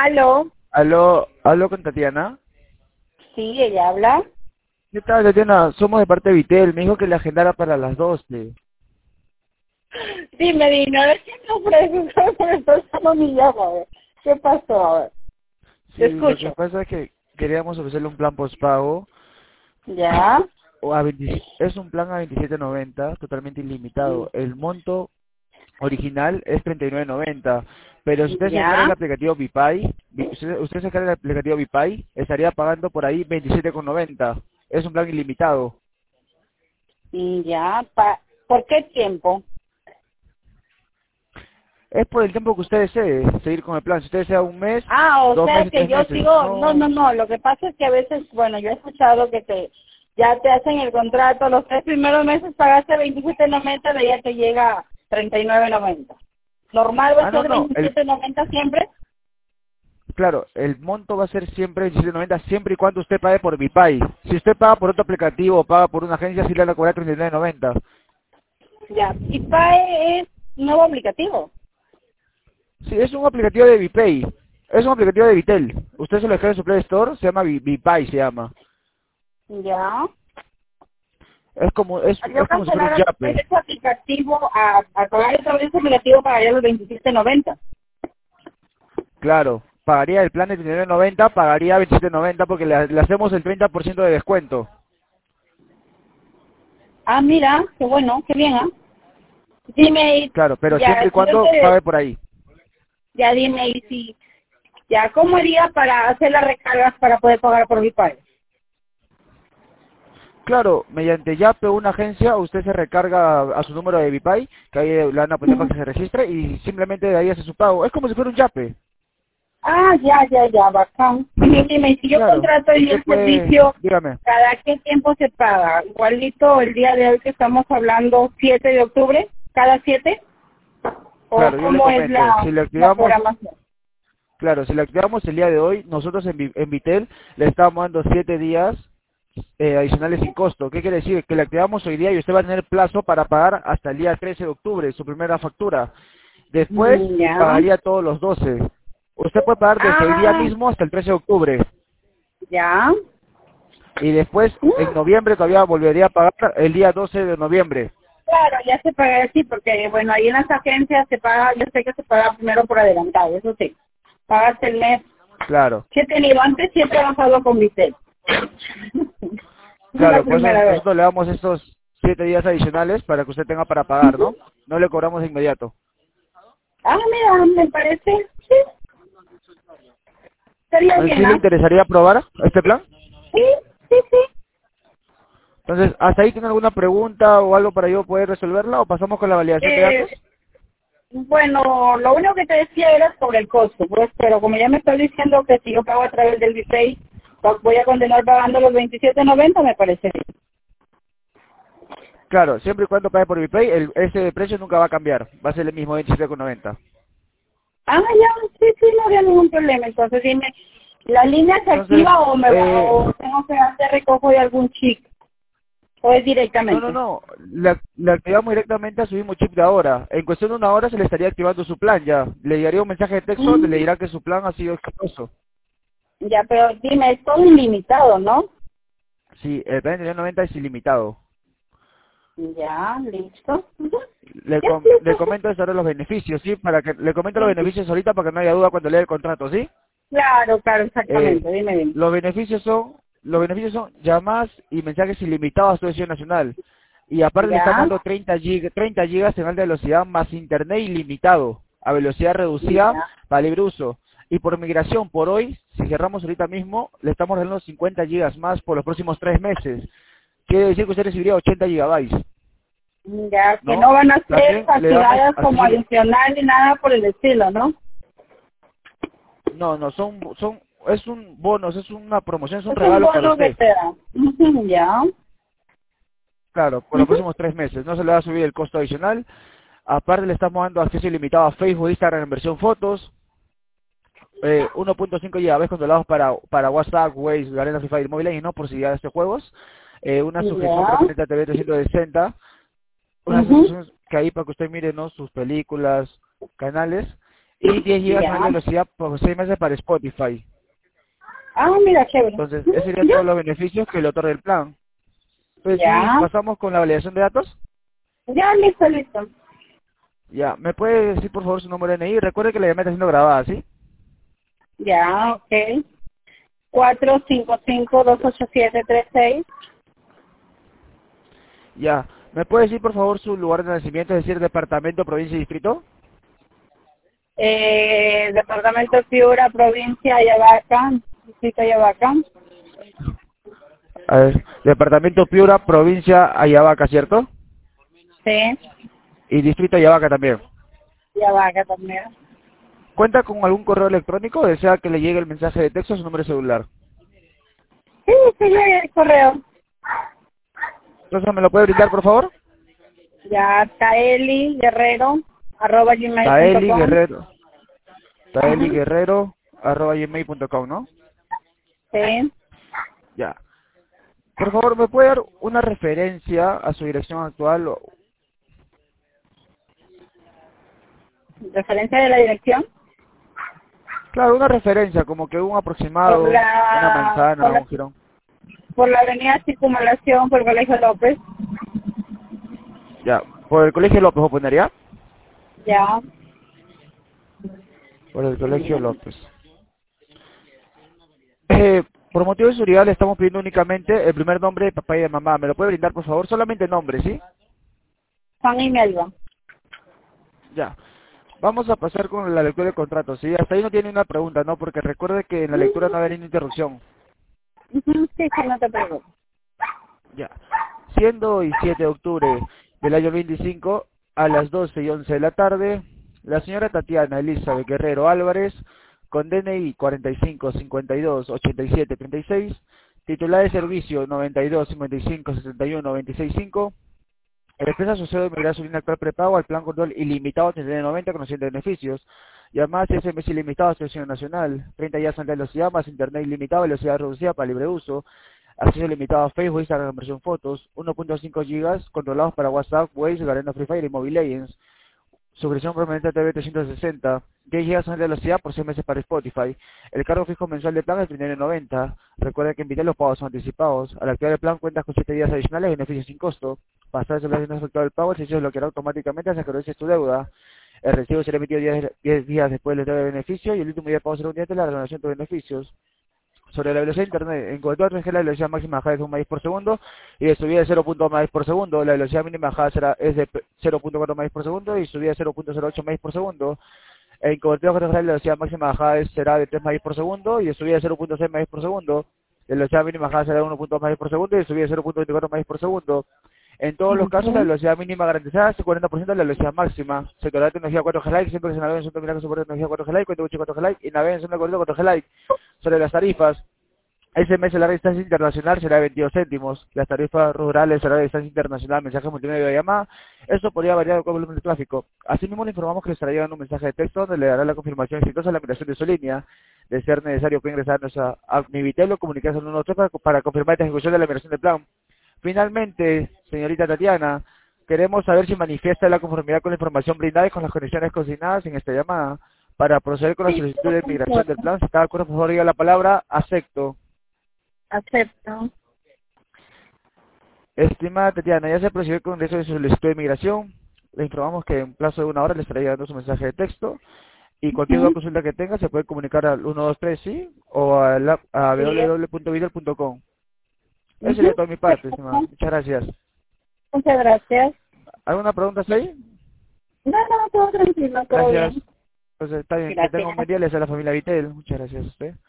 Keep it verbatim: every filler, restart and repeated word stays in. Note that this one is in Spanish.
Aló, Aló, aló con Tatiana. sí, ella habla. ¿Qué tal, Tatiana? Somos de parte de Vitel. Me dijo que la agendara para las doce. Dime, dime, a ver qué me ofreces, me estás dando mi llama, a ver. ¿Qué pasó? A ver, te Sí, lo que escucho. pasa es que queríamos ofrecerle un plan postpago. ¿Ya? O a veinte es un plan a veintisiete noventa, totalmente ilimitado. El monto original es treinta y nueve noventa. Pero si usted se descarga el ¿Ya? aplicativo Vipay, vi- usted, usted se descarga el aplicativo Vipay, estaría pagando por ahí veintisiete noventa. Es un plan ilimitado. ¿Ya? Pa ¿Por qué tiempo? Es por el tiempo que usted desee seguir con el plan. Si usted desea un mes, Ah, o dos sea meses, que tres yo meses. sigo, no, No, no, no, lo que pasa es que a veces, bueno, yo he escuchado que te, ya te hacen el contrato, los tres primeros meses pagaste veintisiete noventa, de ahí ya te llega treinta y nueve noventa. ¿Normal va a ah, no, ser no. El, veintisiete noventa siempre? claro, el monto va a ser siempre veintisiete noventa siempre y cuando usted pague por Vipay. Si usted paga por otro aplicativo o paga por una agencia, sí le van a cobrar treinta y nueve noventa. Ya, y P A E es nuevo aplicativo. Sí, es un aplicativo de Vipay. Es un aplicativo de Vitel. Usted se lo descarga en su Play Store, se llama Vi- Vipay, se llama. Ya. Es como es, Al yo es como si fuera un cancelar Yape. ese aplicativo a, a pagar ese ese aplicativo pagaría los veintisiete noventa. Claro, pagaría el plan de treinta y nueve noventa, pagaría veintisiete noventa porque le, le hacemos el treinta por ciento de descuento. Ah, mira, qué bueno, qué bien, ¿ah? Dime, y- Claro, pero siempre ya, y si yo cuando te, pague por ahí. ya dime, y si, ya, ¿cómo haría para hacer las recargas para poder pagar por mi país? Claro, mediante Yape o una agencia, usted se recarga a su número de Vipay, que ahí le van a poner para que se registre, y simplemente de ahí hace su pago. Es como si fuera un Yape. Ah, ya, ya, ya, bacán. Y dime, y si yo Claro. contrato Y el usted puede, servicio, dígame. ¿cada qué tiempo se paga? Igualito el día de hoy que estamos hablando, siete de octubre, ¿cada siete? ¿O Claro, yo le cómo es comento, la, si le la activamos, programación? claro, si le activamos el día de hoy, nosotros en, Vi- en Vitel le estamos dando siete días eh, adicionales sin costo. ¿Qué quiere decir? Que le activamos hoy día y usted va a tener plazo para pagar hasta el día trece de octubre, su primera factura. Después Mm, ya. pagaría todos los doce. Usted puede pagar desde hoy día Ah, mismo hasta el trece de octubre. ya. Y después, en Mm, noviembre, todavía volvería a pagar el día doce de noviembre. claro, ya se paga así, porque bueno, ahí en las agencias se paga, yo sé que se paga primero por adelantado, eso sí. Pagas el mes. Claro, Sí he tenido antes, sí he trabajado con Vitel. Es la claro, por eso primera vez. nosotros le damos estos siete días adicionales para que usted tenga para pagar, ¿no? No le cobramos de inmediato. Ah, mira, me parece, sí, estaría Entonces, ¿sí bien, le ¿ah? interesaría probar este plan? Sí, sí, sí. Entonces, ¿hasta ahí tiene alguna pregunta o algo para yo poder resolverla o pasamos con la validación de Eh, datos? bueno, lo único que te decía era sobre el costo, pues, pero como ya me estás diciendo que si yo pago a través del Vipay, pues voy a continuar pagando los veintisiete noventa, me parece bien. Claro, siempre y cuando pague por Vipay, el, ese precio nunca va a cambiar. Va a ser el mismo veintisiete con noventa. Ah, ya, sí, sí, no había ningún problema. Entonces dime, ¿la línea se Entonces, activa o me va, eh, o tengo que hacer recojo de algún chip? ¿O es no, no, directamente? no. Le, le activamos directamente a su mismo chip de ahora. En cuestión de una hora se le estaría activando su plan ya. Le llegaría un mensaje de texto donde le Mm, dirá que su plan ha sido exitoso. ya, pero dime, es todo ilimitado, ¿no? Sí, el plan de noventa es ilimitado. Ya, listo. Ujú. Le, Ya, com- le listo. comento sobre los beneficios, ¿sí? Para que le comento los Sí, sí. beneficios ahorita para que no haya duda cuando lea el contrato, ¿sí? Claro, claro, Eh, exactamente. Dime, dime. los beneficios son los beneficios son llamadas y mensajes ilimitados a su decisión nacional. Y aparte le estamos Ya, dando treinta gigas, treinta gigas en alta velocidad más internet ilimitado a velocidad reducida ya. para libre uso. Y por migración, por hoy, si cerramos ahorita mismo, le estamos dando cincuenta gigas más por los próximos tres meses. Quiere decir que usted recibiría ochenta gigabytes, Ya, que no ¿no? van a ser También le damos facturadas como accesibilidad. adicional ni nada por el estilo, ¿no? No, no, son, son, es un bono, es una promoción, es un Es un regalo para bono que usted. te dan. Ujú, ya. Claro, por los Ujú. próximos tres meses. No se le va a subir el costo adicional. Aparte le estamos dando acceso ilimitado a Facebook, Instagram en versión fotos. Eh, uno punto cinco gigabytes controlados para, para WhatsApp, Waze, Garena Free Fire Mobile y no por si ya este juegos. Eh, una suscripción Ya. permanente a T V trescientos sesenta. Una Ujú. suscripción que ahí para que usted mire, ¿no? Sus películas, canales. y diez gigas Ya. más de velocidad por seis meses para Spotify. Ah, mira, chévere. Entonces, esos serían ¿Ya? todos los beneficios que le otorga el plan. Pues si Ya. pasamos con la validación de datos, Ya, listo, listo. ya, ¿me puede decir por favor su número de N I? Recuerde que la llamada está siendo grabada, ¿sí? Ya, ok. cuatro cinco cinco, dos ocho siete, tres seis. Ya, ¿me puede decir por favor su lugar de nacimiento, es decir, departamento, provincia y distrito? Eh, Departamento Piura, provincia Ayabaca, distrito Ayabaca. A ver, departamento Piura, provincia Ayabaca, ¿cierto? Sí, Y distrito Ayabaca también. Ayabaca también. ¿Cuenta con algún correo electrónico o desea que le llegue el mensaje de texto a su número de celular? Sí, sí, llega el correo. Entonces, ¿me lo puede brindar por favor? Ya, Taeli Guerrero, arroba gmail punto Taeli com. Guerrero, Taeli Ujú. Guerrero, arroba gmail punto com, ¿no? Sí. Ya. Por favor, ¿me puede dar una referencia a su dirección actual? o- Referencia de la dirección. Claro, una referencia, como que un Por aproximado, una la, manzana, por un la, jirón. por la avenida Circunvalación, por el Colegio López. Ya. ¿Por el Colegio López o pondría? Ya. Por el Colegio López. Eh, por motivo de seguridad le estamos pidiendo únicamente el primer nombre de papá y de mamá. ¿Me lo puede brindar, por favor? Solamente nombre, ¿sí? Juan y Melba. Ya. Vamos a pasar con la lectura del contrato, ¿sí? Hasta ahí no tiene una pregunta, ¿no? Porque recuerde que en la lectura no va a haber ninguna interrupción. Ujú, sí, sí, no te preocupes. Ya. Siendo hoy siete de octubre del año veinticinco, a las doce y once de la tarde, la señora Tatiana Elizabeth Guerrero Álvarez, con D N I cuarenta y cinco, cincuenta y dos, ochenta y siete, treinta y seis, titular de servicio noventa y dos, cincuenta y cinco, setenta y uno, veintiséis, cinco, expresa su deseo de migrar su línea actual prepago al plan control ilimitado treinta y noventa con de beneficios. Y además S M S ilimitado a selección nacional, treinta días de velocidad más internet ilimitado, velocidad reducida para libre uso, acceso limitado a Facebook, Instagram, versión fotos, uno punto cinco gigas controlados para WhatsApp, Waze, Garena Free Fire y Mobile Legends, suscripción permanente a T V trescientos sesenta, diez gigas de velocidad por seis meses para Spotify. El cargo fijo mensual de plan es treinta y nueve noventa. Recuerda que en Vitel los pagos son anticipados. Al activar el plan cuentas con siete días adicionales de beneficios sin costo. Pasar ese plan sin efectuar el pago, el servicio se bloqueará automáticamente hasta que realices tu deuda. El recibo será emitido diez días después del de beneficio y el último día de pago será un día de la renovación de beneficios. Sobre la velocidad de internet, en cobertura tres G la velocidad máxima bajada es de un megabits por segundo y de subida de cero punto dos megabits por segundo. La velocidad mínima bajada será, es de cero punto cuatro megabits por segundo y subida de cero punto cero ocho megabits por segundo. En cobertura tres G la velocidad máxima bajada es- será de tres megabits por segundo y de subida de cero punto seis megabits por segundo. La velocidad mínima bajada será de uno punto dos megabits por segundo y de subida de cero punto veinticuatro megabits por segundo. En todos los casos, la Ujú. velocidad mínima garantizada es el cuarenta por ciento de la velocidad máxima. Se tolerará tecnología cuatro G Lite, siempre que se navegue en zona terminal que soporte tecnología cuatro G Lite, cuenta con cuatro G Lite y navegue en zona de cobertura cuatro G Lite. Sobre las tarifas, S M S larga distancia internacional será de veintidós céntimos. Las tarifas rurales será de distancia internacional, mensaje multimedia de llamada. Eso podría variar con el volumen de tráfico. Asimismo, le informamos que le estará llegando un mensaje de texto donde le dará la confirmación exitosa de la migración de su línea. De ser necesario, puede ingresar a nuestra app Mi Vitel o comunicarse al uno dos tres para, para confirmar la ejecución de la migración de plan. Finalmente, señorita Tatiana, queremos saber si manifiesta la conformidad con la información brindada y con las condiciones consignadas en esta llamada. Para proceder con la Sí, solicitud de sí, migración del plan, si está de acuerdo, por favor, diga la palabra acepto. acepto. Estimada Tatiana, ya se procedió con el de su solicitud de migración. Le informamos que en plazo de una hora le estará llegando su mensaje de texto. Y cualquier duda o Ujú. consulta que tenga se puede comunicar al uno dos tres, ¿sí? O a, la, a Sí. w w w punto videl punto com. Eso sería Ujú. todo de mi parte, estimada. Perfecto. Muchas gracias. Muchas gracias. ¿Alguna pregunta hasta ahí? No, no, todo tranquilo, todo Gracias. bien. Pues está bien. Que tenga un buen Gracias. día. Les a la familia Vitel. Muchas gracias a usted.